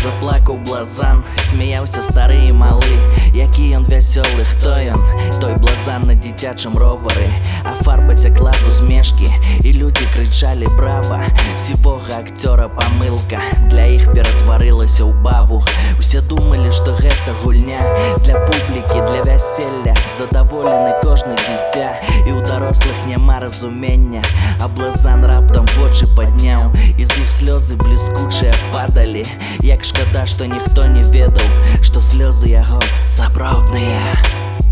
Заплакаў блазан, смяяўся стары і малы. Які ён вясёлы, хто ён? Той блазан на дзіцячым ровары. А фарба цякла з усмешкі, і людзі крычалі брава. Сівога акцёра памылка для іх ператварылася ў баву. Усе думалі, што гэта гульня для публікі, для вяселля. Задаволены кожны дзіця, і ў дарослых няма разумення. А блазан раптам вочы падняў, і з іх слёзы бліскучыя падалі. Як шкада, што ніхто не ведаў, што слёзы яго сапраўдныя.